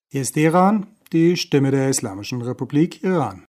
Hier ist Iran, die Stimme der Islamischen Republik Iran.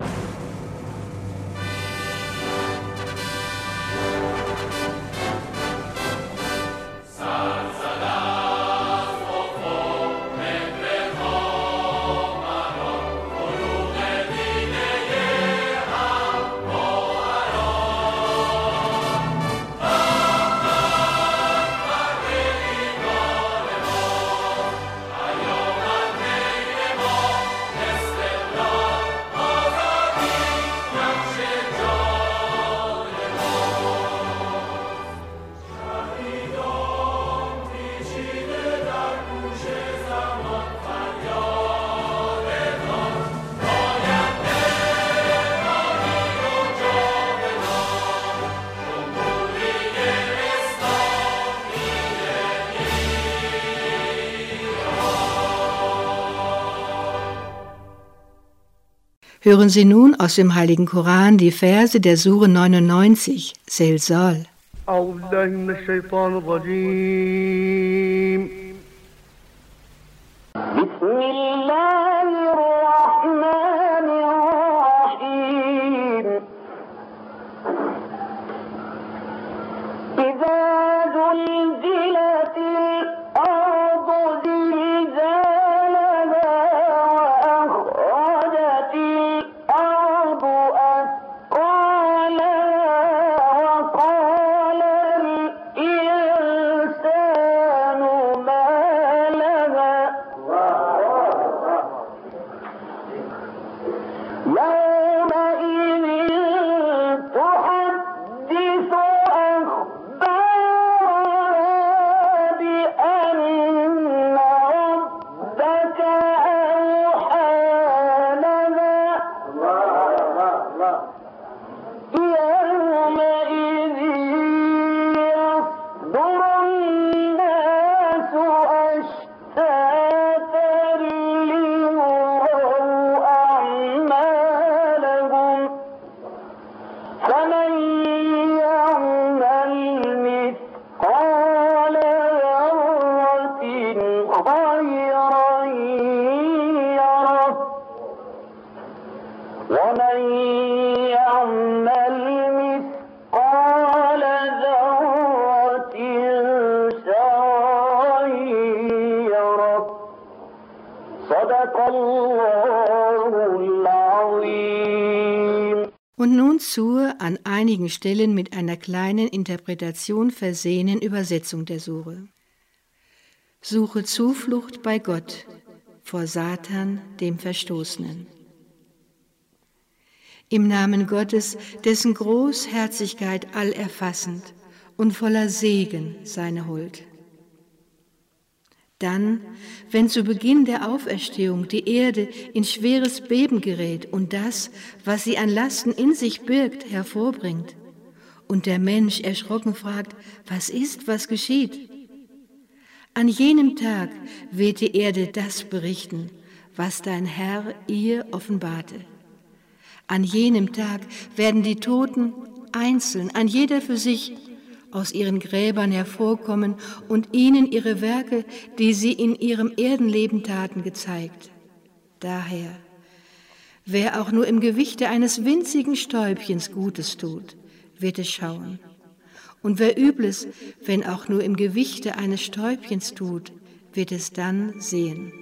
Hören Sie nun aus dem Heiligen Koran die Verse der Sure 99, Zelzal. Und nun zur an einigen Stellen mit einer kleinen Interpretation versehenen Übersetzung der Sure. Suche Zuflucht bei Gott vor Satan, dem Verstoßenen. Im Namen Gottes, dessen Großherzigkeit allerfassend und voller Segen seine Huld. Dann, wenn zu Beginn der Auferstehung die Erde in schweres Beben gerät und das, was sie an Lasten in sich birgt, hervorbringt, und der Mensch erschrocken fragt, was ist, was geschieht? An jenem Tag wird die Erde das berichten, was dein Herr ihr offenbarte. An jenem Tag werden die Toten einzeln, ein jeder für sich, aus ihren Gräbern hervorkommen und ihnen ihre Werke, die sie in ihrem Erdenleben taten, gezeigt. Daher, wer auch nur im Gewichte eines winzigen Stäubchens Gutes tut, wird es schauen. Und wer Übles, wenn auch nur im Gewichte eines Stäubchens tut, wird es dann sehen.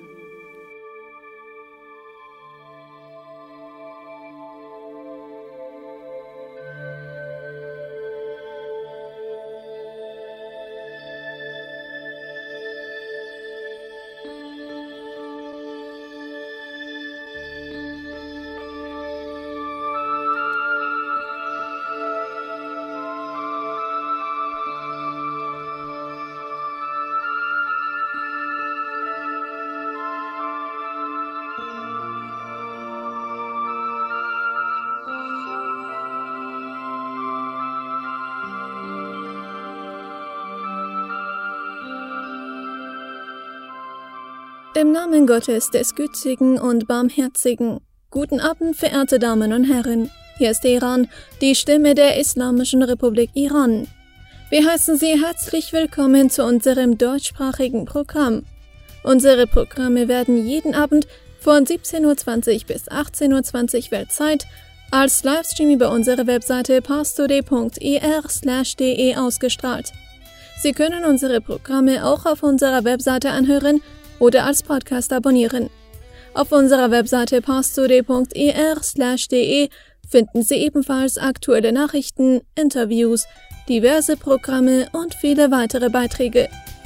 Im Namen Gottes, des Gütigen und Barmherzigen. Guten Abend, verehrte Damen und Herren. Hier ist Iran, die Stimme der Islamischen Republik Iran. Wir heißen Sie herzlich willkommen zu unserem deutschsprachigen Programm. Unsere Programme werden jeden Abend von 17:20 bis 18:20 Weltzeit als Livestream über unsere Webseite parstoday.ir/de ausgestrahlt. Sie können unsere Programme auch auf unserer Webseite anhören oder als Podcast abonnieren. Auf unserer Webseite parstoday.ir/de finden Sie ebenfalls aktuelle Nachrichten, Interviews, diverse Programme und viele weitere Beiträge.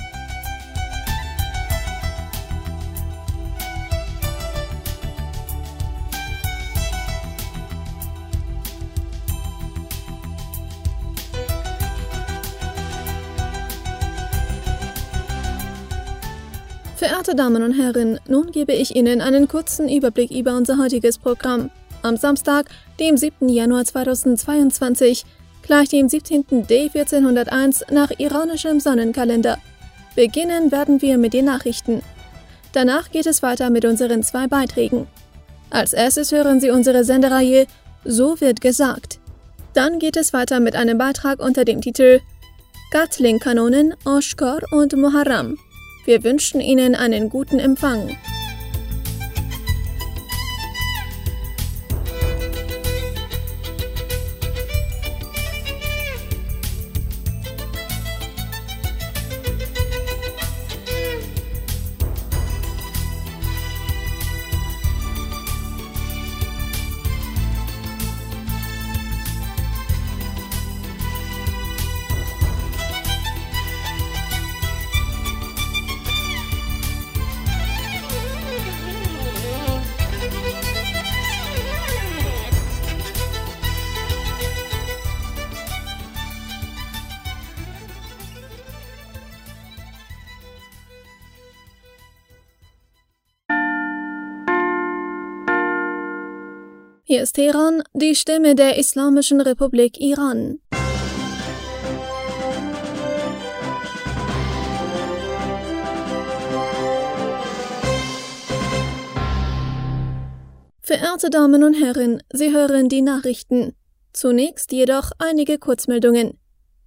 Verehrte Damen und Herren, nun gebe ich Ihnen einen kurzen Überblick über unser heutiges Programm. Am Samstag, dem 7. Januar 2022, gleich dem 17. D 1401 nach iranischem Sonnenkalender. Beginnen werden wir mit den Nachrichten. Danach geht es weiter mit unseren 2 Beiträgen. Als erstes hören Sie unsere Sendereihe So wird gesagt. Dann geht es weiter mit einem Beitrag unter dem Titel Gatling-Kanonen, Oshkor und Muharram. Wir wünschen Ihnen einen guten Empfang. Hier ist Teheran, die Stimme der Islamischen Republik Iran. Verehrte Damen und Herren, Sie hören die Nachrichten. Zunächst jedoch einige Kurzmeldungen.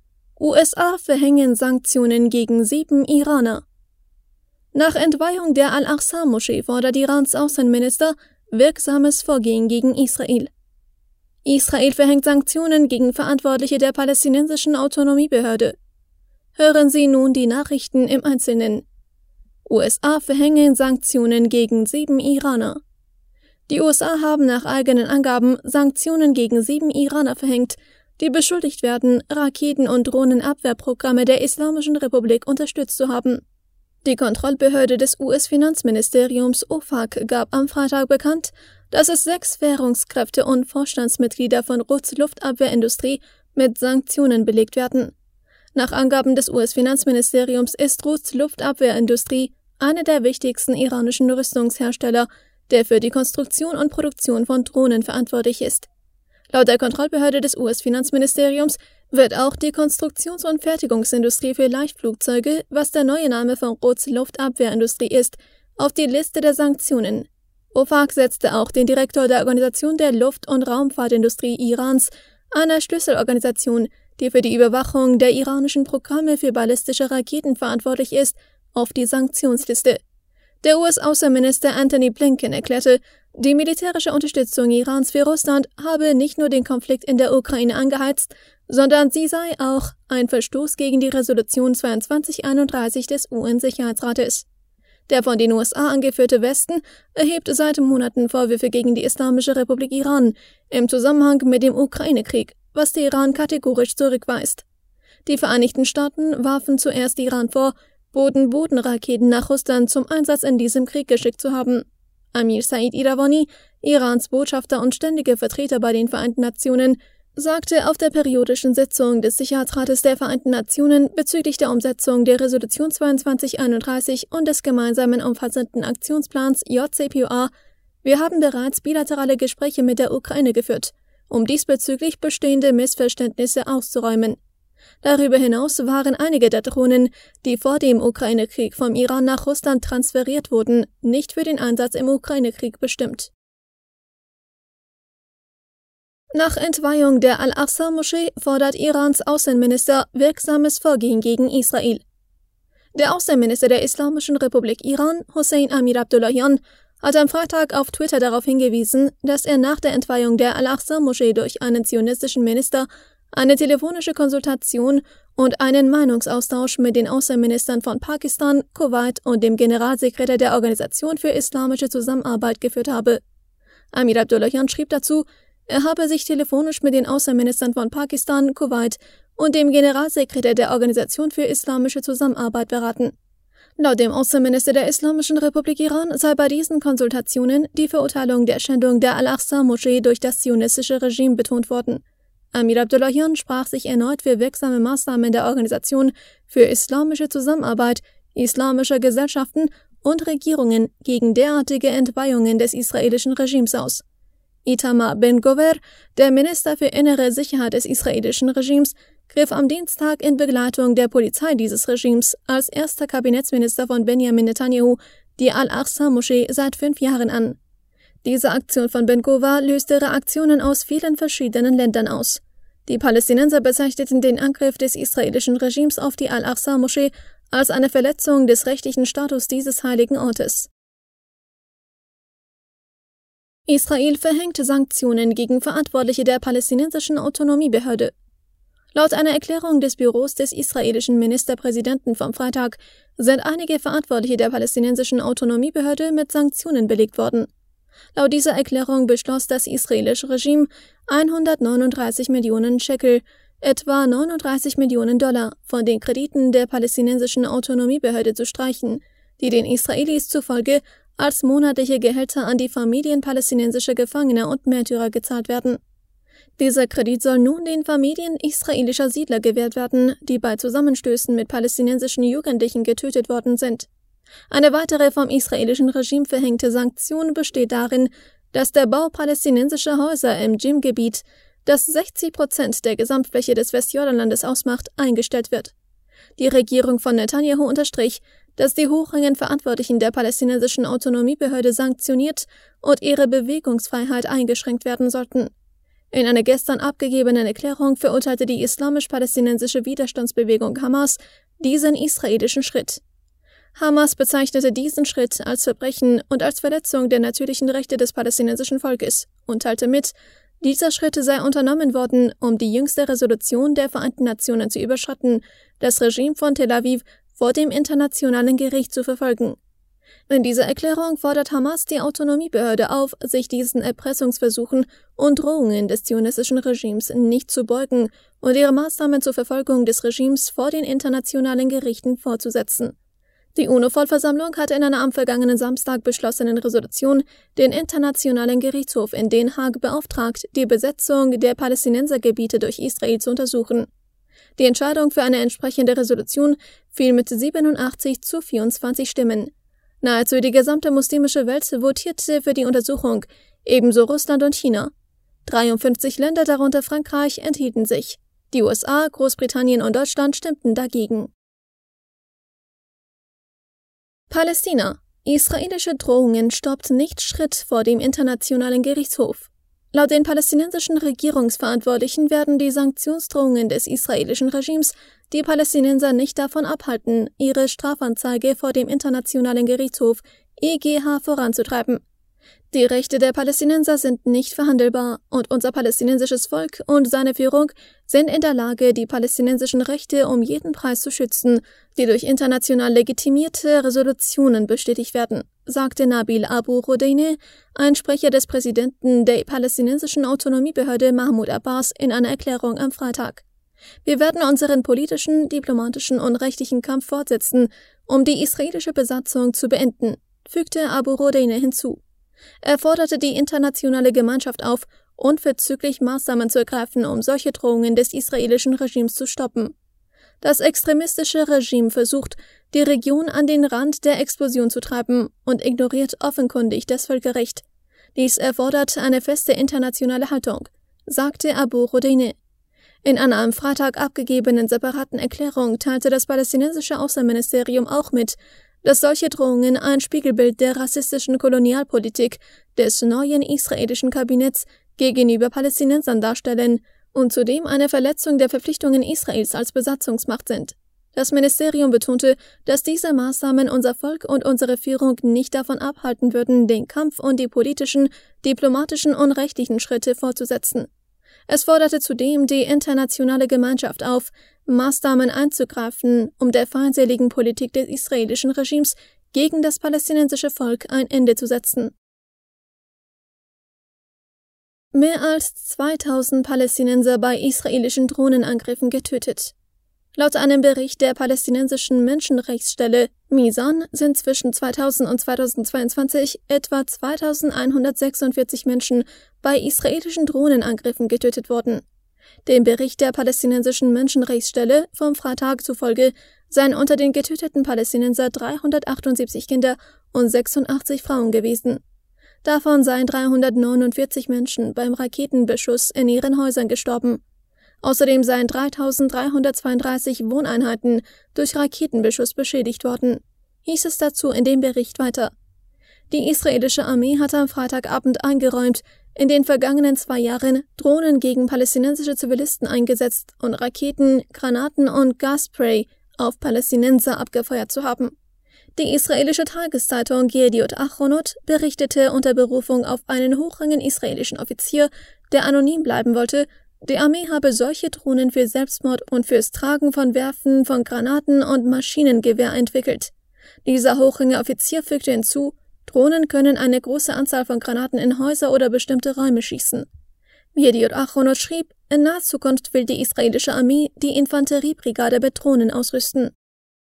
USA verhängen Sanktionen gegen 7 Iraner. Nach Entweihung der Al-Aqsa-Moschee fordert Irans Außenminister wirksames Vorgehen gegen Israel. Israel verhängt Sanktionen gegen Verantwortliche der palästinensischen Autonomiebehörde. Hören Sie nun die Nachrichten im Einzelnen. USA verhängen Sanktionen gegen 7 Iraner. Die USA haben nach eigenen Angaben Sanktionen gegen 7 Iraner verhängt, die beschuldigt werden, Raketen- und Drohnenabwehrprogramme der Islamischen Republik unterstützt zu haben. Die Kontrollbehörde des US-Finanzministeriums OFAC gab am Freitag bekannt, dass es 6 Währungskräfte und Vorstandsmitglieder von Ruths Luftabwehrindustrie mit Sanktionen belegt werden. Nach Angaben des US-Finanzministeriums ist Ruths Luftabwehrindustrie einer der wichtigsten iranischen Rüstungshersteller, der für die Konstruktion und Produktion von Drohnen verantwortlich ist. Laut der Kontrollbehörde des US-Finanzministeriums wird auch die Konstruktions- und Fertigungsindustrie für Leichtflugzeuge, was der neue Name von Ruths Luftabwehrindustrie ist, auf die Liste der Sanktionen. OFAC setzte auch den Direktor der Organisation der Luft- und Raumfahrtindustrie Irans, einer Schlüsselorganisation, die für die Überwachung der iranischen Programme für ballistische Raketen verantwortlich ist, auf die Sanktionsliste. Der US-Außenminister Antony Blinken erklärte, die militärische Unterstützung Irans für Russland habe nicht nur den Konflikt in der Ukraine angeheizt, sondern sie sei auch ein Verstoß gegen die Resolution 2231 des UN-Sicherheitsrates. Der von den USA angeführte Westen erhebt seit Monaten Vorwürfe gegen die Islamische Republik Iran im Zusammenhang mit dem Ukraine-Krieg, was Teheran kategorisch zurückweist. Die Vereinigten Staaten warfen zuerst Iran vor, Boden-Boden-Raketen nach Russland zum Einsatz in diesem Krieg geschickt zu haben. Amir Said Iravani, Irans Botschafter und ständiger Vertreter bei den Vereinten Nationen, sagte auf der periodischen Sitzung des Sicherheitsrates der Vereinten Nationen bezüglich der Umsetzung der Resolution 2231 und des gemeinsamen umfassenden Aktionsplans JCPOA, wir haben bereits bilaterale Gespräche mit der Ukraine geführt, um diesbezüglich bestehende Missverständnisse auszuräumen. Darüber hinaus waren einige der Drohnen, die vor dem Ukraine-Krieg vom Iran nach Russland transferiert wurden, nicht für den Einsatz im Ukraine-Krieg bestimmt. Nach Entweihung der Al-Aqsa-Moschee fordert Irans Außenminister wirksames Vorgehen gegen Israel. Der Außenminister der Islamischen Republik Iran, Hossein Amir-Abdollahian, hat am Freitag auf Twitter darauf hingewiesen, dass er nach der Entweihung der Al-Aqsa-Moschee durch einen zionistischen Minister eine telefonische Konsultation und einen Meinungsaustausch mit den Außenministern von Pakistan, Kuwait und dem Generalsekretär der Organisation für islamische Zusammenarbeit geführt habe. Amir-Abdollahian schrieb dazu, er habe sich telefonisch mit den Außenministern von Pakistan, Kuwait und dem Generalsekretär der Organisation für islamische Zusammenarbeit beraten. Laut dem Außenminister der Islamischen Republik Iran sei bei diesen Konsultationen die Verurteilung der Schändung der Al-Aqsa-Moschee durch das zionistische Regime betont worden. Amir-Abdollahian sprach sich erneut für wirksame Maßnahmen der Organisation für islamische Zusammenarbeit, islamischer Gesellschaften und Regierungen gegen derartige Entweihungen des israelischen Regimes aus. Itamar Ben-Gvir, der Minister für innere Sicherheit des israelischen Regimes, griff am Dienstag in Begleitung der Polizei dieses Regimes als erster Kabinettsminister von Benjamin Netanyahu die Al-Aqsa-Moschee seit 5 Jahren an. Diese Aktion von Ben-Gvir löste Reaktionen aus vielen verschiedenen Ländern aus. Die Palästinenser bezeichneten den Angriff des israelischen Regimes auf die Al-Aqsa-Moschee als eine Verletzung des rechtlichen Status dieses heiligen Ortes. Israel verhängt Sanktionen gegen Verantwortliche der palästinensischen Autonomiebehörde. Laut einer Erklärung des Büros des israelischen Ministerpräsidenten vom Freitag sind einige Verantwortliche der palästinensischen Autonomiebehörde mit Sanktionen belegt worden. Laut dieser Erklärung beschloss das israelische Regime, 139 Millionen Shekel, etwa 39 Millionen Dollar, von den Krediten der palästinensischen Autonomiebehörde zu streichen, die den Israelis zufolge als monatliche Gehälter an die Familien palästinensischer Gefangener und Märtyrer gezahlt werden. Dieser Kredit soll nun den Familien israelischer Siedler gewährt werden, die bei Zusammenstößen mit palästinensischen Jugendlichen getötet worden sind. Eine weitere vom israelischen Regime verhängte Sanktion besteht darin, dass der Bau palästinensischer Häuser im Dschim-Gebiet, das 60% der Gesamtfläche des Westjordanlandes ausmacht, eingestellt wird. Die Regierung von Netanyahu unterstrich, dass die hochrangigen Verantwortlichen der palästinensischen Autonomiebehörde sanktioniert und ihre Bewegungsfreiheit eingeschränkt werden sollten. In einer gestern abgegebenen Erklärung verurteilte die islamisch-palästinensische Widerstandsbewegung Hamas diesen israelischen Schritt. Hamas bezeichnete diesen Schritt als Verbrechen und als Verletzung der natürlichen Rechte des palästinensischen Volkes und teilte mit, dieser Schritt sei unternommen worden, um die jüngste Resolution der Vereinten Nationen zu überschreiten, das Regime von Tel Aviv vor dem internationalen Gericht zu verfolgen. In dieser Erklärung fordert Hamas die Autonomiebehörde auf, sich diesen Erpressungsversuchen und Drohungen des zionistischen Regimes nicht zu beugen und ihre Maßnahmen zur Verfolgung des Regimes vor den internationalen Gerichten fortzusetzen. Die UNO-Vollversammlung hatte in einer am vergangenen Samstag beschlossenen Resolution den Internationalen Gerichtshof in Den Haag beauftragt, die Besetzung der Palästinensergebiete durch Israel zu untersuchen. Die Entscheidung für eine entsprechende Resolution fiel mit 87-24 Stimmen. Nahezu die gesamte muslimische Welt votierte für die Untersuchung, ebenso Russland und China. 53 Länder, darunter Frankreich, enthielten sich. Die USA, Großbritannien und Deutschland stimmten dagegen. Palästina. Israelische Drohungen stoppt nicht Schritt vor dem Internationalen Gerichtshof. Laut den palästinensischen Regierungsverantwortlichen werden die Sanktionsdrohungen des israelischen Regimes die Palästinenser nicht davon abhalten, ihre Strafanzeige vor dem Internationalen Gerichtshof EGH voranzutreiben. Die Rechte der Palästinenser sind nicht verhandelbar und unser palästinensisches Volk und seine Führung sind in der Lage, die palästinensischen Rechte um jeden Preis zu schützen, die durch international legitimierte Resolutionen bestätigt werden, sagte Nabil Abu Rodeine, ein Sprecher des Präsidenten der palästinensischen Autonomiebehörde Mahmoud Abbas, in einer Erklärung am Freitag. Wir werden unseren politischen, diplomatischen und rechtlichen Kampf fortsetzen, um die israelische Besatzung zu beenden, fügte Abu Rodeine hinzu. Er forderte die internationale Gemeinschaft auf, unverzüglich Maßnahmen zu ergreifen, um solche Drohungen des israelischen Regimes zu stoppen. Das extremistische Regime versucht, die Region an den Rand der Explosion zu treiben und ignoriert offenkundig das Völkerrecht. Dies erfordert eine feste internationale Haltung, sagte Abu Rodeine. In einer am Freitag abgegebenen separaten Erklärung teilte das palästinensische Außenministerium auch mit, dass solche Drohungen ein Spiegelbild der rassistischen Kolonialpolitik des neuen israelischen Kabinetts gegenüber Palästinensern darstellen und zudem eine Verletzung der Verpflichtungen Israels als Besatzungsmacht sind. Das Ministerium betonte, dass diese Maßnahmen unser Volk und unsere Führung nicht davon abhalten würden, den Kampf und die politischen, diplomatischen und rechtlichen Schritte fortzusetzen. Es forderte zudem die internationale Gemeinschaft auf, Maßnahmen einzugreifen, um der feindseligen Politik des israelischen Regimes gegen das palästinensische Volk ein Ende zu setzen. Mehr als 2000 Palästinenser bei israelischen Drohnenangriffen getötet. Laut einem Bericht der palästinensischen Menschenrechtsstelle Misan sind zwischen 2000 und 2022 etwa 2146 Menschen bei israelischen Drohnenangriffen getötet worden. Dem Bericht der palästinensischen Menschenrechtsstelle vom Freitag zufolge seien unter den getöteten Palästinenser 378 Kinder und 86 Frauen gewesen. Davon seien 349 Menschen beim Raketenbeschuss in ihren Häusern gestorben. Außerdem seien 3332 Wohneinheiten durch Raketenbeschuss beschädigt worden, hieß es dazu in dem Bericht weiter. Die israelische Armee hatte am Freitagabend eingeräumt, in den vergangenen 2 Jahren Drohnen gegen palästinensische Zivilisten eingesetzt und Raketen, Granaten und Gasspray auf Palästinenser abgefeuert zu haben. Die israelische Tageszeitung Yediot Achronot berichtete unter Berufung auf einen hochrangigen israelischen Offizier, der anonym bleiben wollte, die Armee habe solche Drohnen für Selbstmord und fürs Tragen von Werfen von Granaten und Maschinengewehr entwickelt. Dieser hochrangige Offizier fügte hinzu, Drohnen können eine große Anzahl von Granaten in Häuser oder bestimmte Räume schießen. Yediot Achronot schrieb, in naher Zukunft will die israelische Armee die Infanteriebrigade mit Drohnen ausrüsten.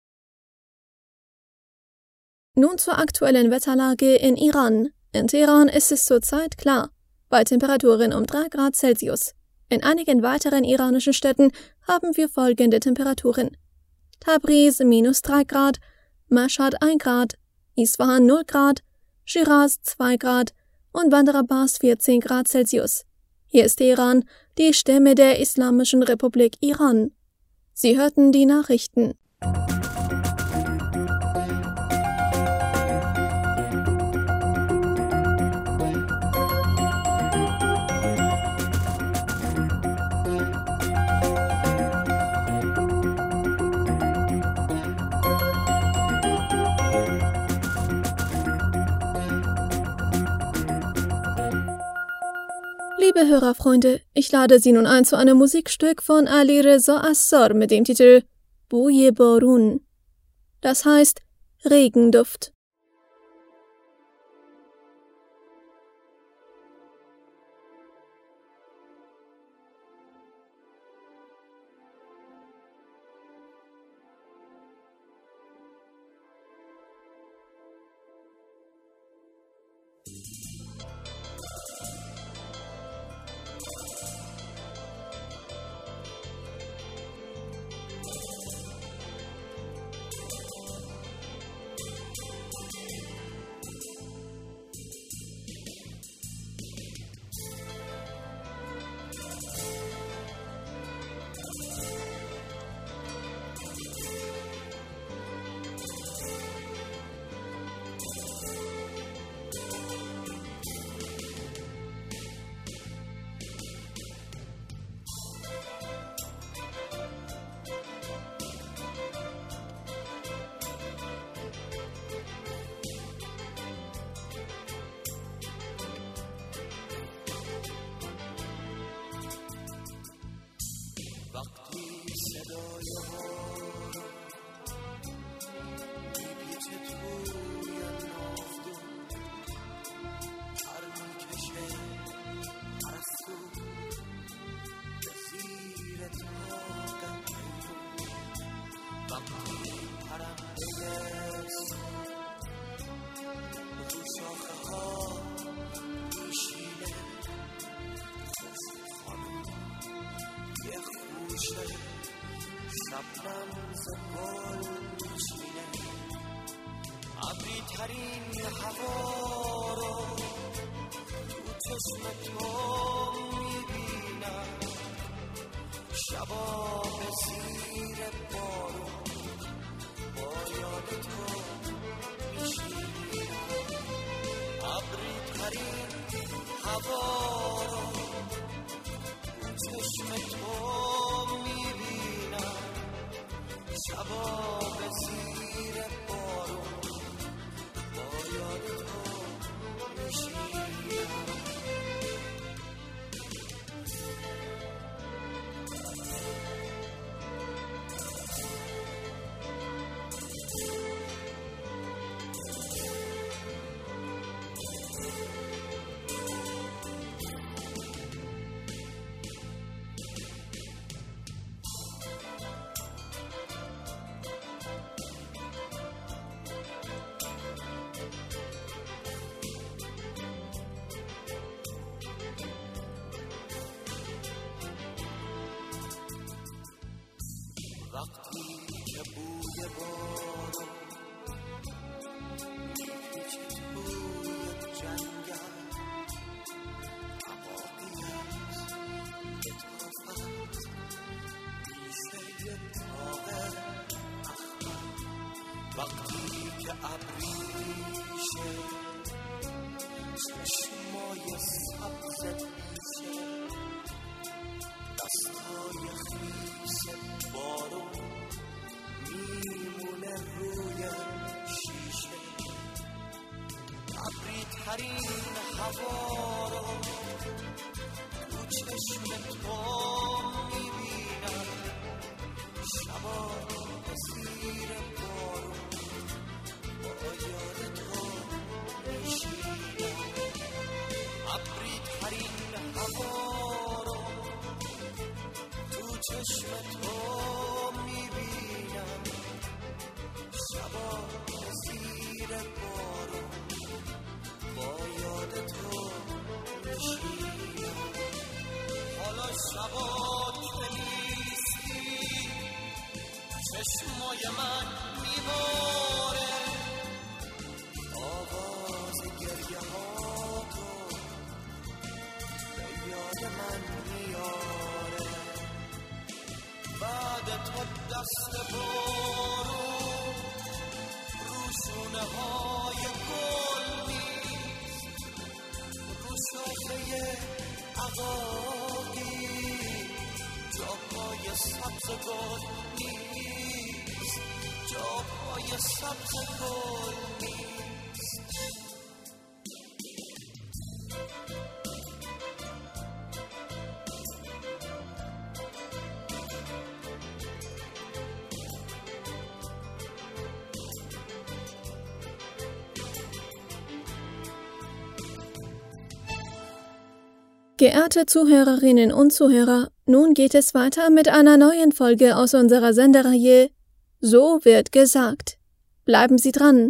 Nun zur aktuellen Wetterlage in Iran. In Teheran ist es zurzeit klar, bei Temperaturen um 3 Grad Celsius. In einigen weiteren iranischen Städten haben wir folgende Temperaturen: Tabriz -3 Grad, Mashhad 1 Grad, Isfahan 0 Grad, Shiraz 2 Grad und Bandar Abbas 14 Grad Celsius. Hier ist Teheran, die Stimme der Islamischen Republik Iran. Sie hörten die Nachrichten. Liebe Hörerfreunde, ich lade Sie nun ein zu einem Musikstück von Ali Reza Assar mit dem Titel Bouye Borun. Das heißt Regenduft. وقتی که بوی بارون میپیچه توی جنگل عباقی از لطافت بیسه تاق اخمر وقتی که ابریشه چشمای سبز بیشه دستای خیس بارون میمونه روی شیشه ابری ترین هوا رو تو چشم تو میبینم شبا زیر بارون با یاد تو میشینم ابری ترین هوا رو تو چشم تو میبینم شبا زیر بارون با یاد تو میشینم حالا شبا که نیستی چشمای من میباره آواز گریه ها تو به یاد من میاره بعد تو دست بارون روشونه های گل نیست رو شاخه عقاقی جا پای سبز گل نیست جا پای سبز گل نیست Geehrte Zuhörerinnen und Zuhörer, nun geht es weiter mit einer neuen Folge aus unserer Sendereihe So wird gesagt. Bleiben Sie dran!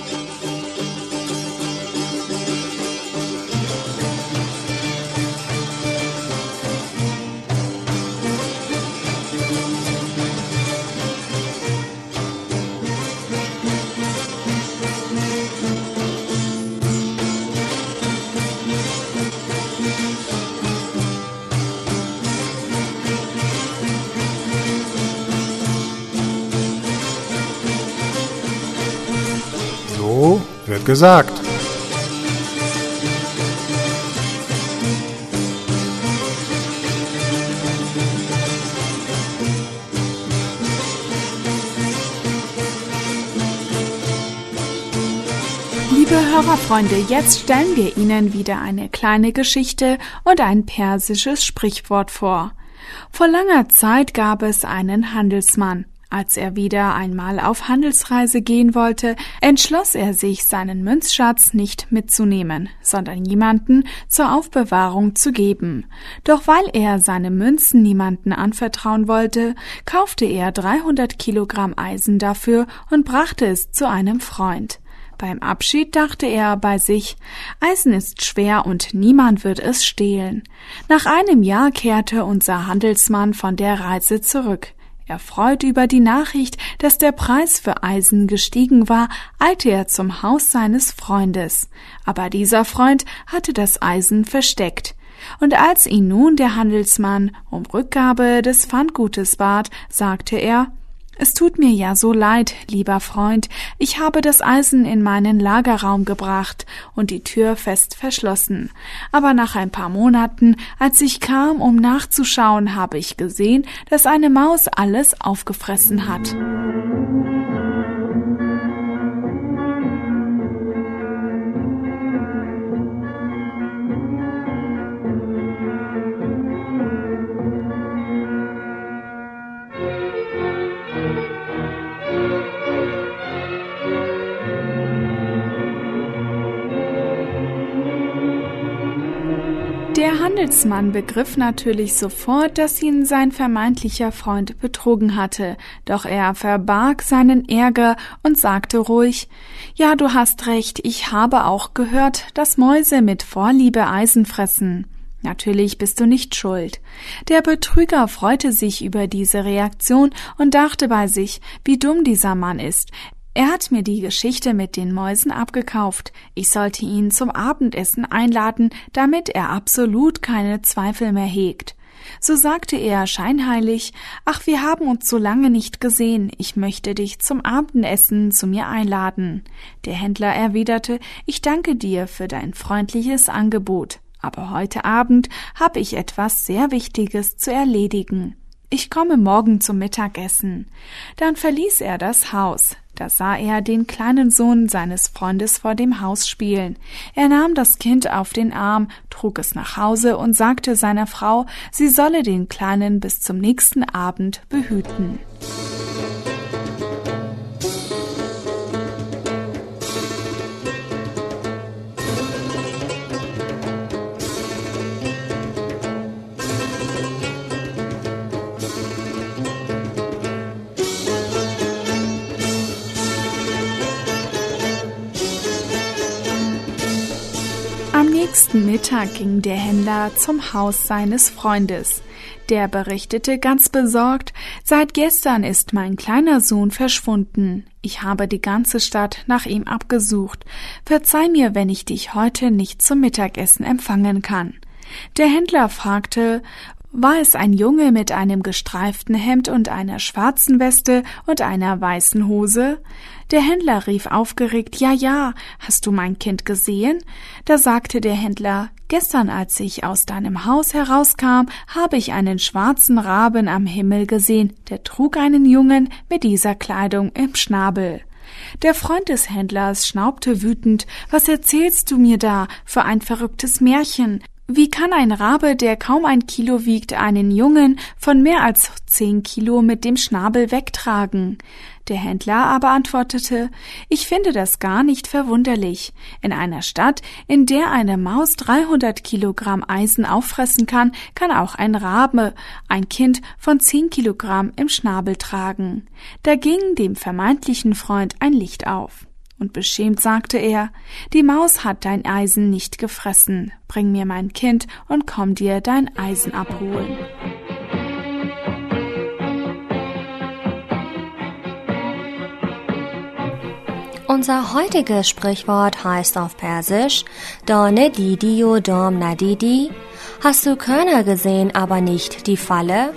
So wird gesagt. Liebe Hörerfreunde, jetzt stellen wir Ihnen wieder eine kleine Geschichte und ein persisches Sprichwort vor. Vor langer Zeit gab es einen Handelsmann. Als er wieder einmal auf Handelsreise gehen wollte, entschloss er sich, seinen Münzschatz nicht mitzunehmen, sondern jemanden zur Aufbewahrung zu geben. Doch weil er seine Münzen niemanden anvertrauen wollte, kaufte er 300 Kilogramm Eisen dafür und brachte es zu einem Freund. Beim Abschied dachte er bei sich, Eisen ist schwer und niemand wird es stehlen. Nach einem Jahr kehrte unser Handelsmann von der Reise zurück. Erfreut über die Nachricht, dass der Preis für Eisen gestiegen war, eilte er zum Haus seines Freundes. Aber dieser Freund hatte das Eisen versteckt. Und als ihn nun der Handelsmann um Rückgabe des Pfandgutes bat, sagte er, Es tut mir ja so leid, lieber Freund, ich habe das Eisen in meinen Lagerraum gebracht und die Tür fest verschlossen. Aber nach ein paar Monaten, als ich kam, um nachzuschauen, habe ich gesehen, dass eine Maus alles aufgefressen hat. Der Handelsmann begriff natürlich sofort, dass ihn sein vermeintlicher Freund betrogen hatte, doch er verbarg seinen Ärger und sagte ruhig: »Ja, du hast recht, ich habe auch gehört, dass Mäuse mit Vorliebe Eisen fressen. Natürlich bist du nicht schuld.« Der Betrüger freute sich über diese Reaktion und dachte bei sich, wie dumm dieser Mann ist. Er hat mir die Geschichte mit den Mäusen abgekauft. Ich sollte ihn zum Abendessen einladen, damit er absolut keine Zweifel mehr hegt. So sagte er scheinheilig: »Ach, wir haben uns so lange nicht gesehen. Ich möchte dich zum Abendessen zu mir einladen.« Der Händler erwiderte: »Ich danke dir für dein freundliches Angebot. Aber heute Abend habe ich etwas sehr Wichtiges zu erledigen. Ich komme morgen zum Mittagessen.« Dann verließ er das Haus. Da sah er den kleinen Sohn seines Freundes vor dem Haus spielen. Er nahm das Kind auf den Arm, trug es nach Hause und sagte seiner Frau, sie solle den Kleinen bis zum nächsten Abend behüten. Am nächsten Mittag ging der Händler zum Haus seines Freundes. Der berichtete ganz besorgt: »Seit gestern ist mein kleiner Sohn verschwunden. Ich habe die ganze Stadt nach ihm abgesucht. Verzeih mir, wenn ich dich heute nicht zum Mittagessen empfangen kann.« Der Händler fragte: »War es ein Junge mit einem gestreiften Hemd und einer schwarzen Weste und einer weißen Hose?« Der Händler rief aufgeregt: »Ja, hast du mein Kind gesehen?« Da sagte der Händler: »Gestern, als ich aus deinem Haus herauskam, habe ich einen schwarzen Raben am Himmel gesehen, der trug einen Jungen mit dieser Kleidung im Schnabel.« Der Freund des Händlers schnaubte wütend: »Was erzählst du mir da für ein verrücktes Märchen? Wie kann ein Rabe, der kaum 1 Kilo wiegt, einen Jungen von mehr als 10 Kilo mit dem Schnabel wegtragen?« Der Händler aber antwortete: »Ich finde das gar nicht verwunderlich. In einer Stadt, in der eine Maus 300 Kilogramm Eisen auffressen kann, kann auch ein Rabe ein Kind von 10 Kilogramm im Schnabel tragen.« Da ging dem vermeintlichen Freund ein Licht auf. Und beschämt sagte er: »Die Maus hat dein Eisen nicht gefressen. Bring mir mein Kind und komm dir dein Eisen abholen.« Unser heutiges Sprichwort heißt auf Persisch Dane didi o dam nadidi. Hast du Körner gesehen, aber nicht die Falle?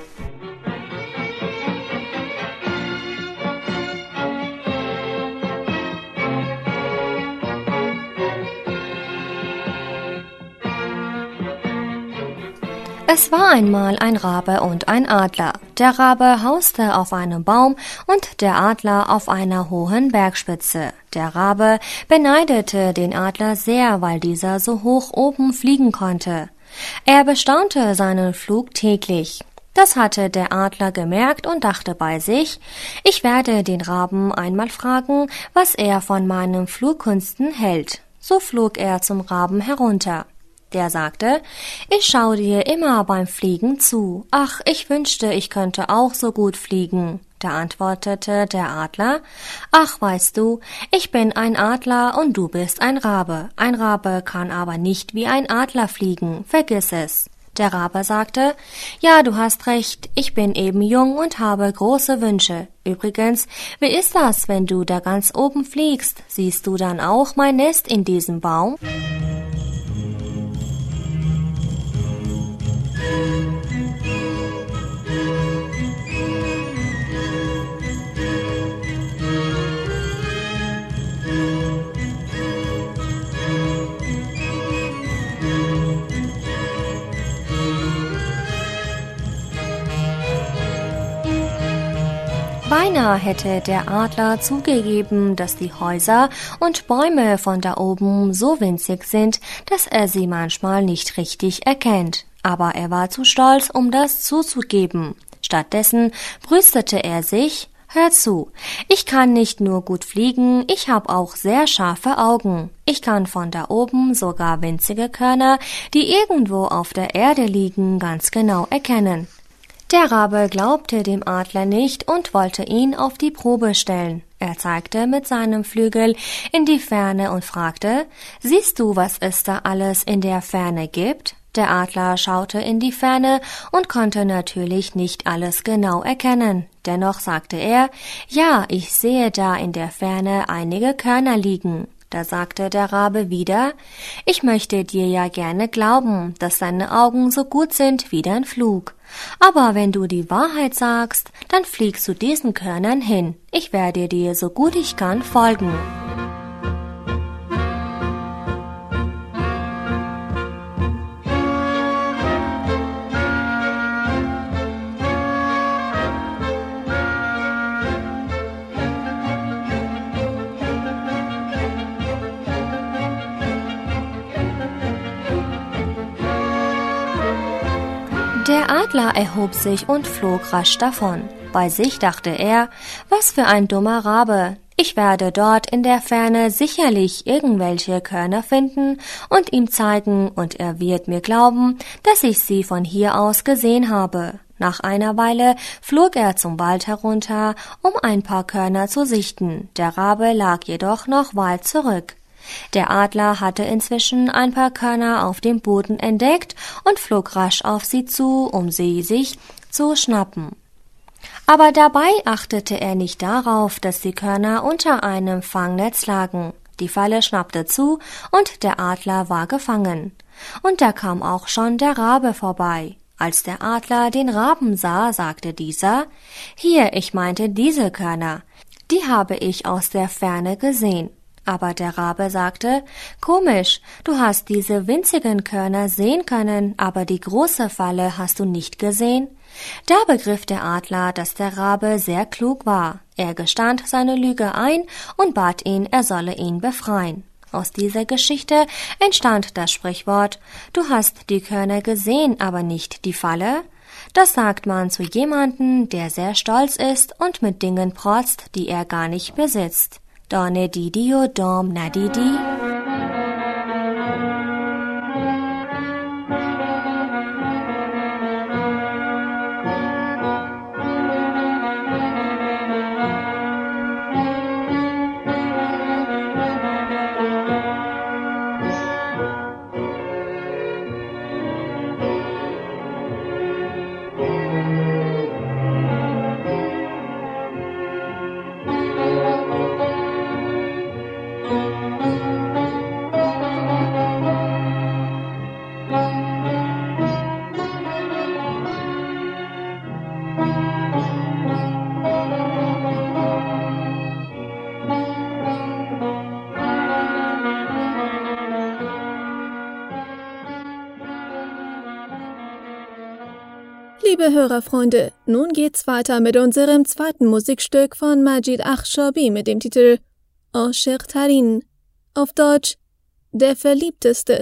Es war einmal ein Rabe und ein Adler. Der Rabe hauste auf einem Baum und der Adler auf einer hohen Bergspitze. Der Rabe beneidete den Adler sehr, weil dieser so hoch oben fliegen konnte. Er bestaunte seinen Flug täglich. Das hatte der Adler gemerkt und dachte bei sich: Ich werde den Raben einmal fragen, was er von meinen Flugkünsten hält. So flog er zum Raben herunter. Der sagte: Ich schaue dir immer beim Fliegen zu. Ach, ich wünschte, ich könnte auch so gut fliegen. Da antwortete der Adler: Ach, weißt du, ich bin ein Adler und du bist ein Rabe. Ein Rabe kann aber nicht wie ein Adler fliegen. Vergiss es. Der Rabe sagte: Ja, du hast recht. Ich bin eben jung und habe große Wünsche. Übrigens, wie ist das, wenn du da ganz oben fliegst? Siehst du dann auch mein Nest in diesem Baum? Beinahe hätte der Adler zugegeben, dass die Häuser und Bäume von da oben so winzig sind, dass er sie manchmal nicht richtig erkennt. Aber er war zu stolz, um das zuzugeben. Stattdessen brüstete er sich: Hör zu, ich kann nicht nur gut fliegen, ich habe auch sehr scharfe Augen. Ich kann von da oben sogar winzige Körner, die irgendwo auf der Erde liegen, ganz genau erkennen. Der Rabe glaubte dem Adler nicht und wollte ihn auf die Probe stellen. Er zeigte mit seinem Flügel in die Ferne und fragte: Siehst du, was es da alles in der Ferne gibt? Der Adler schaute in die Ferne und konnte natürlich nicht alles genau erkennen. Dennoch sagte er: Ja, ich sehe da in der Ferne einige Körner liegen. Da sagte der Rabe wieder: Ich möchte dir ja gerne glauben, dass deine Augen so gut sind wie dein Flug. Aber wenn du die Wahrheit sagst, dann fliegst du diesen Körnern hin. Ich werde dir so gut ich kann folgen. Der Adler erhob sich und flog rasch davon. Bei sich dachte er: Was für ein dummer Rabe! Ich werde dort in der Ferne sicherlich irgendwelche Körner finden und ihm zeigen, und er wird mir glauben, dass ich sie von hier aus gesehen habe. Nach einer Weile flog er zum Wald herunter, um ein paar Körner zu sichten. Der Rabe lag jedoch noch weit zurück. Der Adler hatte inzwischen ein paar Körner auf dem Boden entdeckt und flog rasch auf sie zu, um sie sich zu schnappen. Aber dabei achtete er nicht darauf, dass die Körner unter einem Fangnetz lagen. Die Falle schnappte zu und der Adler war gefangen. Und da kam auch schon der Rabe vorbei. Als der Adler den Raben sah, sagte dieser: Hier, ich meinte diese Körner. Die habe ich aus der Ferne gesehen. Aber der Rabe sagte: Komisch, du hast diese winzigen Körner sehen können, aber die große Falle hast du nicht gesehen. Da begriff der Adler, dass der Rabe sehr klug war. Er gestand seine Lüge ein und bat ihn, er solle ihn befreien. Aus dieser Geschichte entstand das Sprichwort: Du hast die Körner gesehen, aber nicht die Falle. Das sagt man zu jemandem, der sehr stolz ist und mit Dingen protzt, die er gar nicht besitzt. Donne Didio Dom Nadidi. Liebe Hörerfreunde, nun geht's weiter mit unserem zweiten Musikstück von Majid Akhshabi mit dem Titel Osher Tarin, auf Deutsch Der Verliebteste.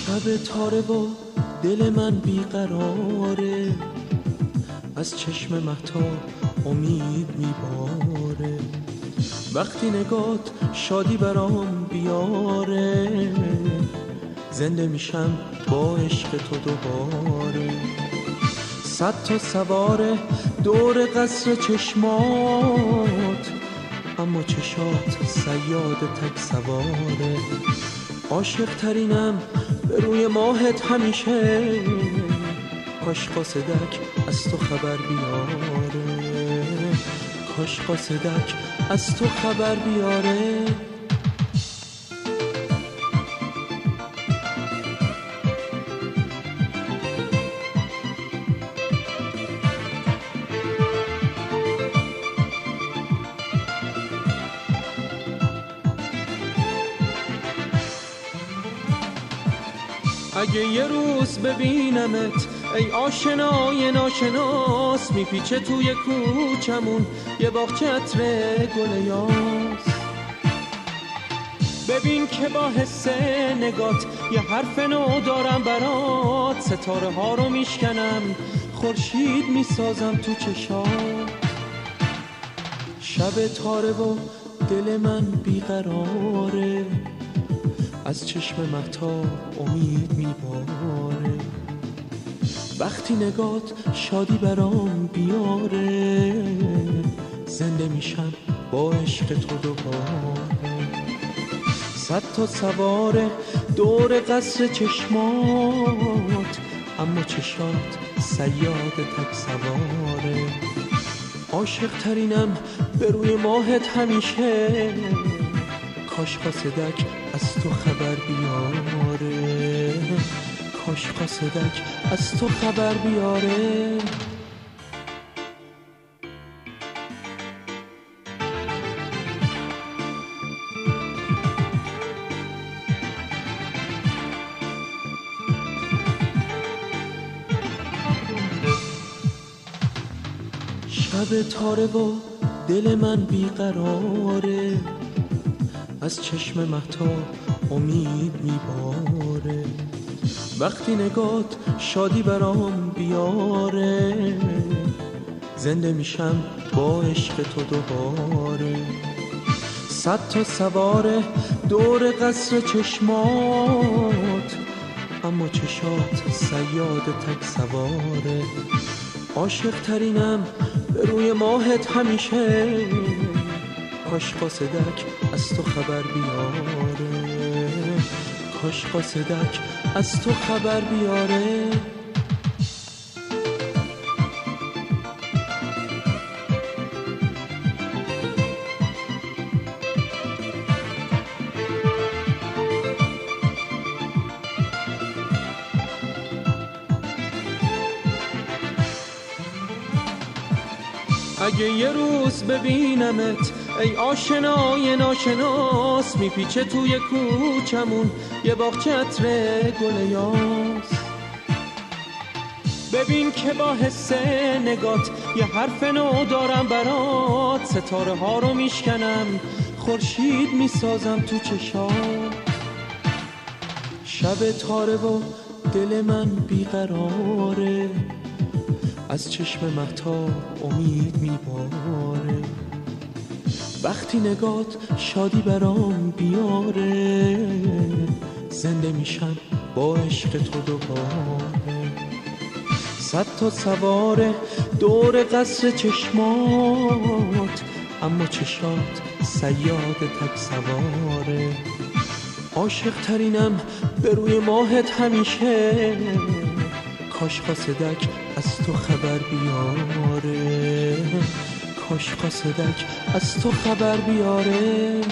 شب تاره و دل من بیقراره، از چشم مهتاب امید میباره. وقتی نگات شادی برام بیاره، زنده میشم با عشق تو دوباره. 100 تا سواره دور قصر چشمات، اما چشات صیاد تک سواره. عاشق ترینم به روی ماهت همیشه، کاش قاصدک از تو خبر بیاره، کاش قاصدک از تو خبر بیاره. اگه یه روز ببینمت ای آشنای ناشناس، میپیچه توی کوچمون یه باغچه عطر گل یاس. ببین که با حس نگات یه حرف نو دارم برات، ستاره ها رو میشکنم خورشید میسازم تو چشات. شب تاره و دل من بیقراره، از چشم مهتاب امید میباره. وقتی نگات شادی برام بیاره، زنده میشم با عشق تو دوباره. 100 تا سواره دور قصر چشمات، اما چشات صیاد تک سواره. عاشق ترینم به روی ماهت همیشه، کاش قاصدک از تو خبر بیاره، کاش قاصدک از تو خبر بیاره. شب تاره و دل من بیقراره، از چشم مهتاب امید میباره. وقتی نگات شادی برام بیاره، زنده میشم با عشق تو دوباره. 100 تا سواره دور قصر چشمات، اما چشات صیاد تک سواره. عاشق ترینم به روی ماهت همیشه، کاش قاصدک از تو خبر بیاره، کاش قاصدک از تو خبر بیاره. اگه یه روز ببینمت ای آشنای ناشناس، میپیچه توی کوچمون یه باغچه عطر گل یاس. ببین که با حس نگات یه حرف نو دارم برات، ستاره ها رو میشکنم خورشید میسازم تو چشات. شب تاره و دل من بیقراره، از چشم مهتاب امید میباره. وقتی نگات شادی برام بیاره، زنده میشم با عشق تو دوباره. 100 تا سواره دور قصر چشمات، اما چشات صیاد تک سواره. عاشق ترینم به روی ماهت همیشه، کاش قاصدک از تو خبر بیاره، کاش قاصدک از تو خبر بیاره.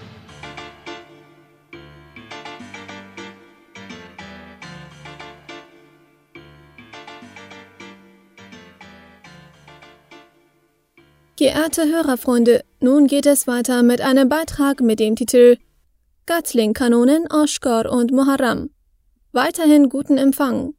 Geehrte Hörerfreunde, nun geht es weiter mit einem Beitrag mit dem Titel Gatling-Kanonen, Ashgar und Muharram. Weiterhin guten Empfang.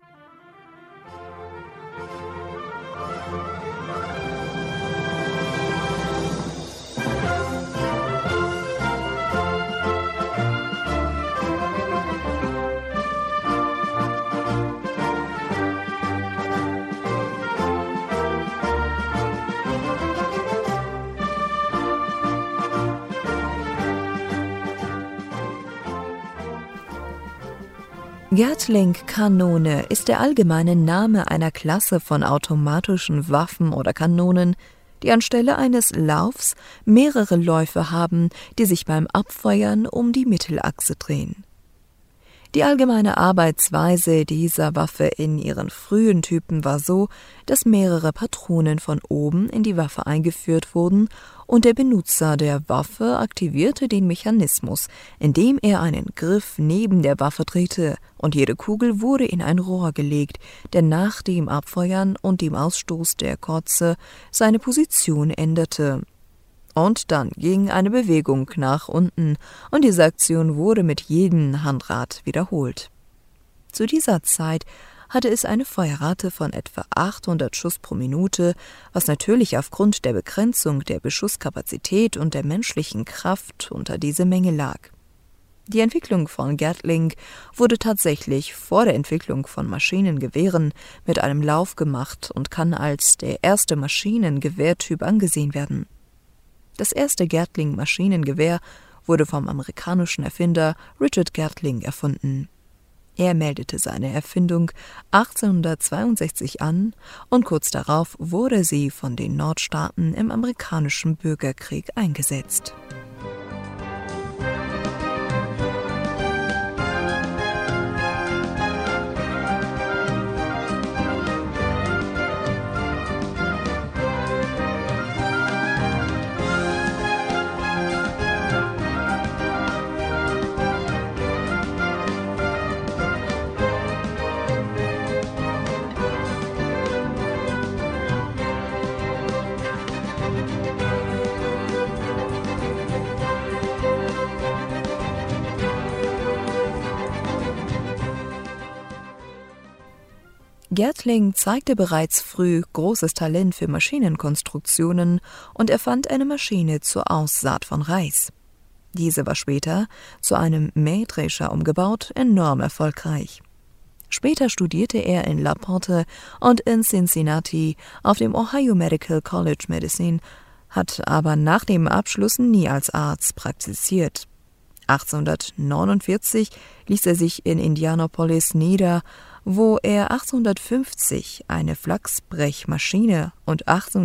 Gatling-Kanone ist der allgemeine Name einer Klasse von automatischen Waffen oder Kanonen, die anstelle eines Laufs mehrere Läufe haben, die sich beim Abfeuern um die Mittelachse drehen. Die allgemeine Arbeitsweise dieser Waffe in ihren frühen Typen war so, dass mehrere Patronen von oben in die Waffe eingeführt wurden und der Benutzer der Waffe aktivierte den Mechanismus, indem er einen Griff neben der Waffe drehte, und jede Kugel wurde in ein Rohr gelegt, der nach dem Abfeuern und dem Ausstoß der Kotze seine Position änderte. Und dann ging eine Bewegung nach unten, und diese Aktion wurde mit jedem Handrad wiederholt. Zu dieser Zeit hatte es eine Feuerrate von etwa 800 Schuss pro Minute, was natürlich aufgrund der Begrenzung der Beschusskapazität und der menschlichen Kraft unter diese Menge lag. Die Entwicklung von Gatling wurde tatsächlich vor der Entwicklung von Maschinengewehren mit einem Lauf gemacht und kann als der erste Maschinengewehrtyp angesehen werden. Das erste Gatling-Maschinengewehr wurde vom amerikanischen Erfinder Richard Gatling erfunden. Er meldete seine Erfindung 1862 an und kurz darauf wurde sie von den Nordstaaten im amerikanischen Bürgerkrieg eingesetzt. Gatling zeigte bereits früh großes Talent für Maschinenkonstruktionen und erfand eine Maschine zur Aussaat von Reis. Diese war später zu einem Mähdrescher umgebaut, enorm erfolgreich. Später studierte er in La Porte und in Cincinnati auf dem Ohio Medical College Medicine, hat aber nach dem Abschluss nie als Arzt praktiziert. 1849 ließ er sich in Indianapolis nieder, wo er 1850 eine Flachsbrechmaschine und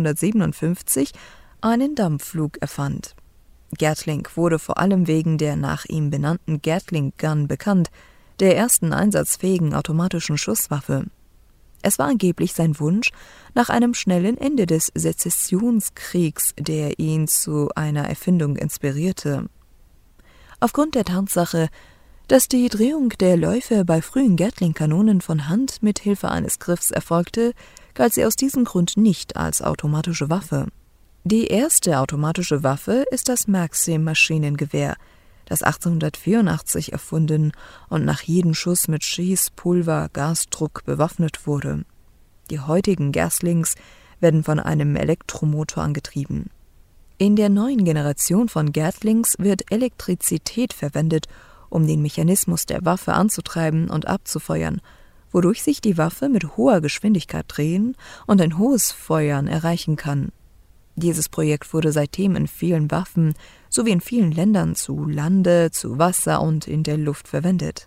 1857 einen Dampfflug erfand. Gatling wurde vor allem wegen der nach ihm benannten Gatling Gun bekannt, der ersten einsatzfähigen automatischen Schusswaffe. Es war angeblich sein Wunsch nach einem schnellen Ende des Sezessionskriegs, der ihn zu einer Erfindung inspirierte. Aufgrund der Tatsache, dass die Drehung der Läufe bei frühen Gatling-Kanonen von Hand mit Hilfe eines Griffs erfolgte, galt sie aus diesem Grund nicht als automatische Waffe. Die erste automatische Waffe ist das Maxim-Maschinengewehr, das 1884 erfunden und nach jedem Schuss mit Schießpulver, Gasdruck bewaffnet wurde. Die heutigen Gatlings werden von einem Elektromotor angetrieben. In der neuen Generation von Gatlings wird Elektrizität verwendet, um den Mechanismus der Waffe anzutreiben und abzufeuern, wodurch sich die Waffe mit hoher Geschwindigkeit drehen und ein hohes Feuern erreichen kann. Dieses Projekt wurde seitdem in vielen Waffen sowie in vielen Ländern zu Lande, zu Wasser und in der Luft verwendet.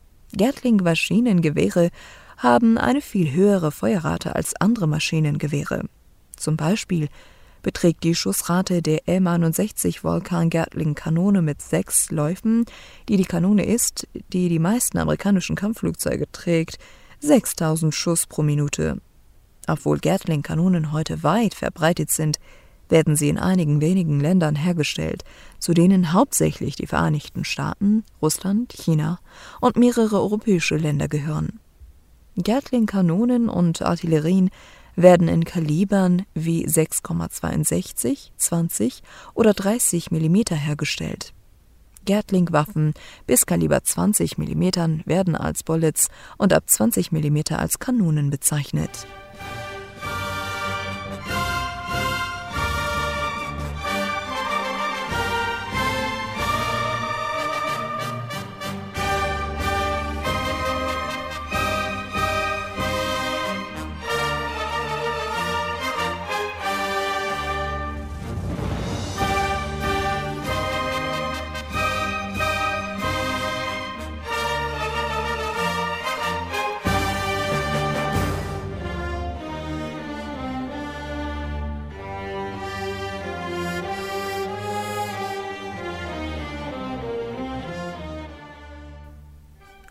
Gatling-Maschinengewehre haben eine viel höhere Feuerrate als andere Maschinengewehre. Zum Beispiel beträgt die Schussrate der M61 Vulcan-Gatling-Kanone mit 6 Läufen, die die Kanone ist, die die meisten amerikanischen Kampfflugzeuge trägt, 6000 Schuss pro Minute. Obwohl Gatling-Kanonen heute weit verbreitet sind, werden sie in einigen wenigen Ländern hergestellt, zu denen hauptsächlich die Vereinigten Staaten, Russland, China und mehrere europäische Länder gehören. Gatling-Kanonen und Artillerien werden in Kalibern wie 6,62, 20 oder 30 mm hergestellt. Gatling-Waffen bis Kaliber 20 mm werden als Bullets und ab 20 mm als Kanonen bezeichnet.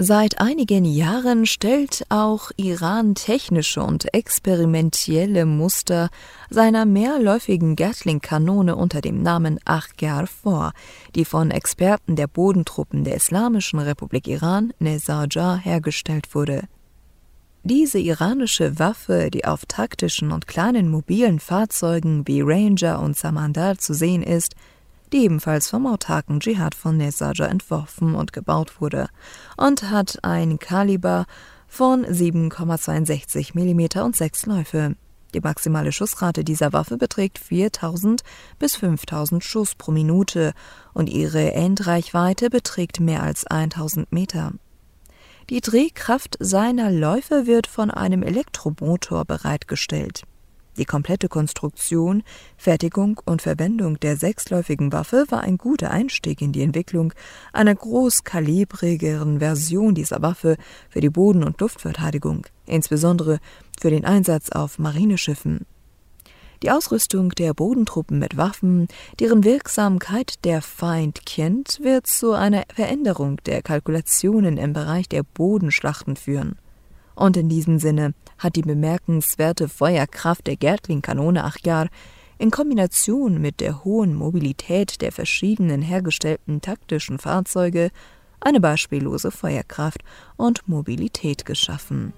Seit einigen Jahren stellt auch Iran technische und experimentelle Muster seiner mehrläufigen Gatling-Kanone unter dem Namen Akhgar vor, die von Experten der Bodentruppen der Islamischen Republik Iran, Nizar Jah, hergestellt wurde. Diese iranische Waffe, die auf taktischen und kleinen mobilen Fahrzeugen wie Ranger und Samandar zu sehen ist, die ebenfalls vom autarken Dschihad von Nizar Jah entworfen und gebaut wurde und hat ein Kaliber von 7,62 mm und 6 Läufe. Die maximale Schussrate dieser Waffe beträgt 4.000 bis 5.000 Schuss pro Minute und ihre Endreichweite beträgt mehr als 1.000 Meter. Die Drehkraft seiner Läufe wird von einem Elektromotor bereitgestellt. Die komplette Konstruktion, Fertigung und Verwendung der sechsläufigen Waffe war ein guter Einstieg in die Entwicklung einer großkalibrigeren Version dieser Waffe für die Boden- und Luftverteidigung, insbesondere für den Einsatz auf Marineschiffen. Die Ausrüstung der Bodentruppen mit Waffen, deren Wirksamkeit der Feind kennt, wird zu einer Veränderung der Kalkulationen im Bereich der Bodenschlachten führen. Und in diesem Sinne hat die bemerkenswerte Feuerkraft der Gatling-Kanone Akhgar in Kombination mit der hohen Mobilität der verschiedenen hergestellten taktischen Fahrzeuge eine beispiellose Feuerkraft und Mobilität geschaffen.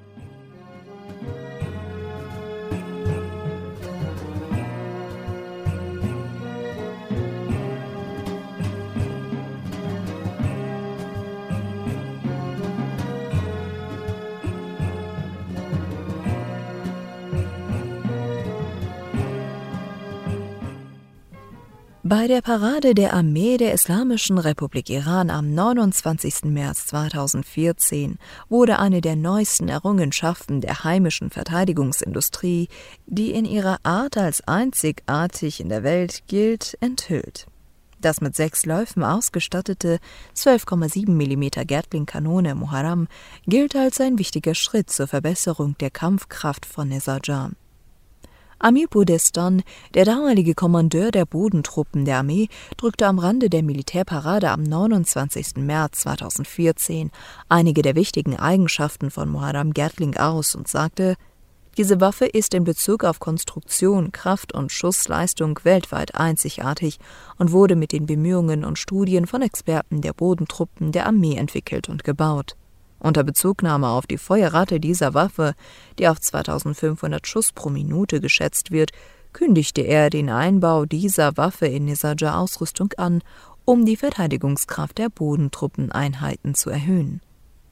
Bei der Parade der Armee der Islamischen Republik Iran am 29. März 2014 wurde eine der neuesten Errungenschaften der heimischen Verteidigungsindustrie, die in ihrer Art als einzigartig in der Welt gilt, enthüllt. Das mit 6 Läufen ausgestattete 12,7 mm Gatling-Kanone Muharram gilt als ein wichtiger Schritt zur Verbesserung der Kampfkraft von Nizar Jah. Amir Budestan, der damalige Kommandeur der Bodentruppen der Armee, drückte am Rande der Militärparade am 29. März 2014 einige der wichtigen Eigenschaften von Muharram Gatling aus und sagte, diese Waffe ist in Bezug auf Konstruktion, Kraft und Schussleistung weltweit einzigartig und wurde mit den Bemühungen und Studien von Experten der Bodentruppen der Armee entwickelt und gebaut. Unter Bezugnahme auf die Feuerrate dieser Waffe, die auf 2500 Schuss pro Minute geschätzt wird, kündigte er den Einbau dieser Waffe in Nizar Jah Ausrüstung an, um die Verteidigungskraft der Bodentruppeneinheiten zu erhöhen.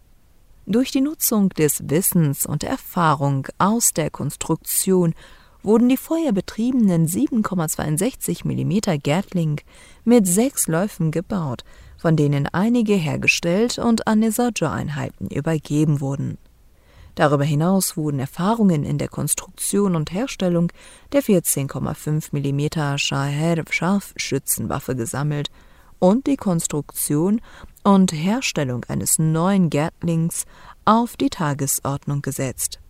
Durch die Nutzung des Wissens und der Erfahrung aus der Konstruktion wurden die feuerbetriebenen 7,62 mm Gatling mit 6 Läufen gebaut, von denen einige hergestellt und an Nizar Jah Einheiten übergeben wurden. Darüber hinaus wurden Erfahrungen in der Konstruktion und Herstellung der 14,5 mm Shaher-Scharfschützenwaffe gesammelt und die Konstruktion und Herstellung eines neuen Gatlings auf die Tagesordnung gesetzt.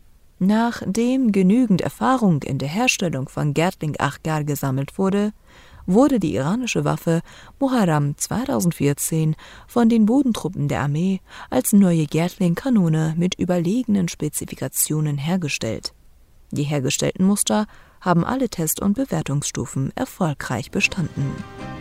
Nachdem genügend Erfahrung in der Herstellung von Gatling Akhgar gesammelt wurde, wurde die iranische Waffe Muharram 2014 von den Bodentruppen der Armee als neue Gatling-Kanone mit überlegenen Spezifikationen hergestellt. Die hergestellten Muster haben alle Test- und Bewertungsstufen erfolgreich bestanden.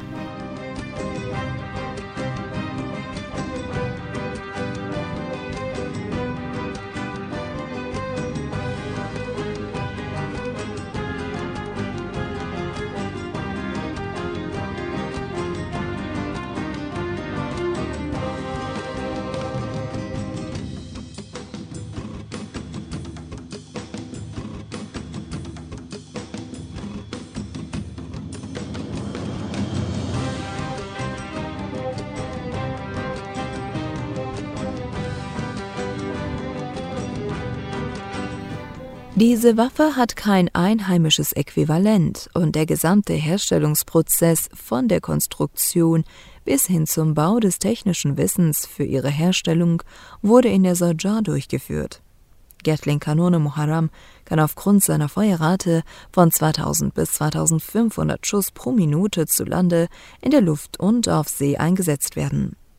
Diese Waffe hat kein einheimisches Äquivalent und der gesamte Herstellungsprozess von der Konstruktion bis hin zum Bau des technischen Wissens für ihre Herstellung wurde in Nizar Jah durchgeführt. Gatling-Kanone Muharram kann aufgrund seiner Feuerrate von 2000 bis 2500 Schuss pro Minute zu Lande, in der Luft und auf See eingesetzt werden.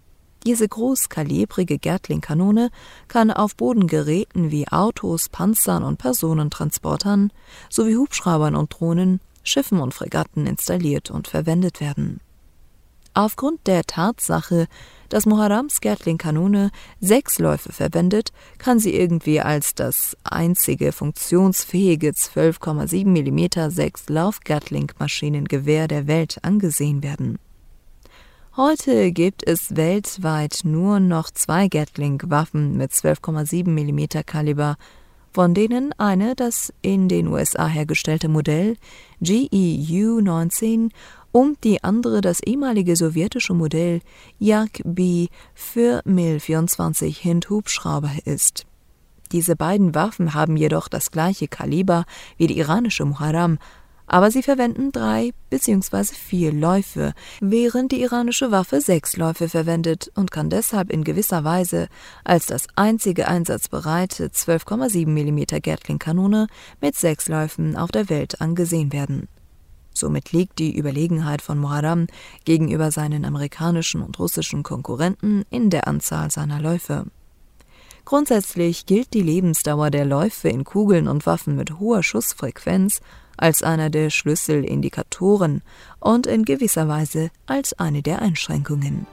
Diese großkalibrige Gatling-Kanone kann auf Bodengeräten wie Autos, Panzern und Personentransportern sowie Hubschraubern und Drohnen, Schiffen und Fregatten installiert und verwendet werden. Aufgrund der Tatsache, dass Muharrams Gatling-Kanone 6 Läufe verwendet, kann sie irgendwie als das einzige funktionsfähige 12,7 mm 6-Lauf-Gatling-Maschinengewehr der Welt angesehen werden. Heute gibt es weltweit nur noch 2 Gatling-Waffen mit 12,7 mm Kaliber, von denen eine das in den USA hergestellte Modell GEU-19 und die andere das ehemalige sowjetische Modell Yak-B für MiL-24 Hind-Hubschrauber ist. Diese beiden Waffen haben jedoch das gleiche Kaliber wie die iranische Muharram, aber sie verwenden 3 bzw. 4 Läufe, während die iranische Waffe 6 Läufe verwendet und kann deshalb in gewisser Weise als das einzige einsatzbereite 12,7 mm Gatling-Kanone mit 6 Läufen auf der Welt angesehen werden. Somit liegt die Überlegenheit von Muharram gegenüber seinen amerikanischen und russischen Konkurrenten in der Anzahl seiner Läufe. Grundsätzlich gilt die Lebensdauer der Läufe in Kugeln und Waffen mit hoher Schussfrequenz als einer der Schlüsselindikatoren und in gewisser Weise als eine der Einschränkungen.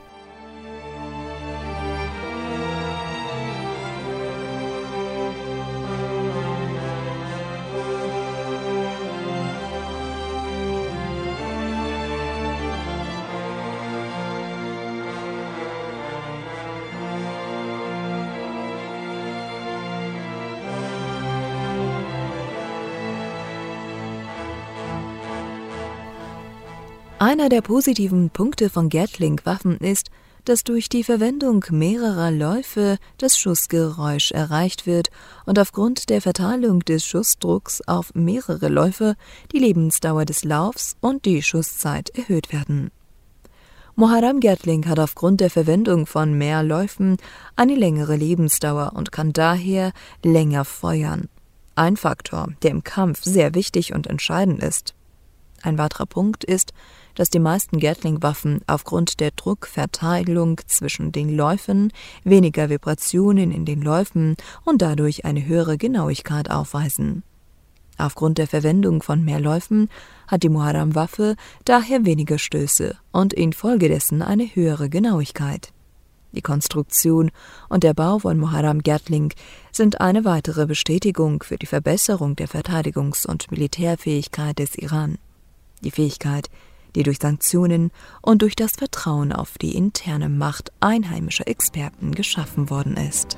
Einer der positiven Punkte von Gatling-Waffen ist, dass durch die Verwendung mehrerer Läufe das Schussgeräusch erreicht wird und aufgrund der Verteilung des Schussdrucks auf mehrere Läufe die Lebensdauer des Laufs und die Schusszeit erhöht werden. Muharram Gatling hat aufgrund der Verwendung von mehr Läufen eine längere Lebensdauer und kann daher länger feuern. Ein Faktor, der im Kampf sehr wichtig und entscheidend ist. Ein weiterer Punkt ist, dass die meisten Gatling-Waffen aufgrund der Druckverteilung zwischen den Läufen weniger Vibrationen in den Läufen und dadurch eine höhere Genauigkeit aufweisen. Aufgrund der Verwendung von mehr Läufen hat die Muharram-Waffe daher weniger Stöße und infolgedessen eine höhere Genauigkeit. Die Konstruktion und der Bau von Muharram Gatling sind eine weitere Bestätigung für die Verbesserung der Verteidigungs- und Militärfähigkeit des Iran. Die Fähigkeit, die durch Sanktionen und durch das Vertrauen auf die interne Macht einheimischer Experten geschaffen worden ist.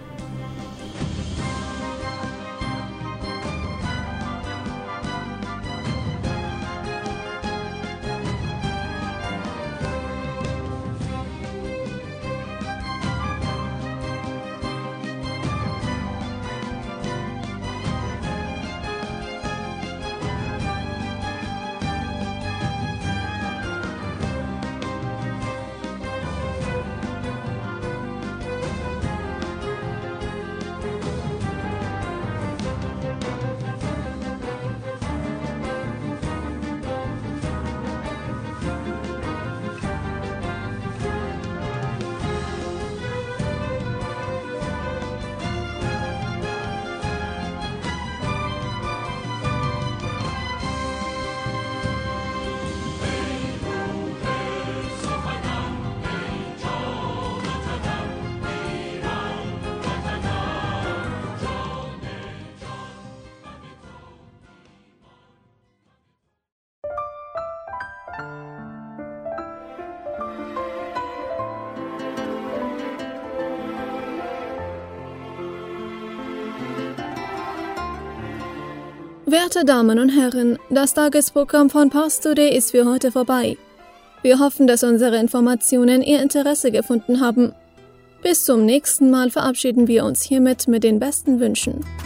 Werte Damen und Herren, das Tagesprogramm von Pars Today ist für heute vorbei. Wir hoffen, dass unsere Informationen Ihr Interesse gefunden haben. Bis zum nächsten Mal verabschieden wir uns hiermit mit den besten Wünschen.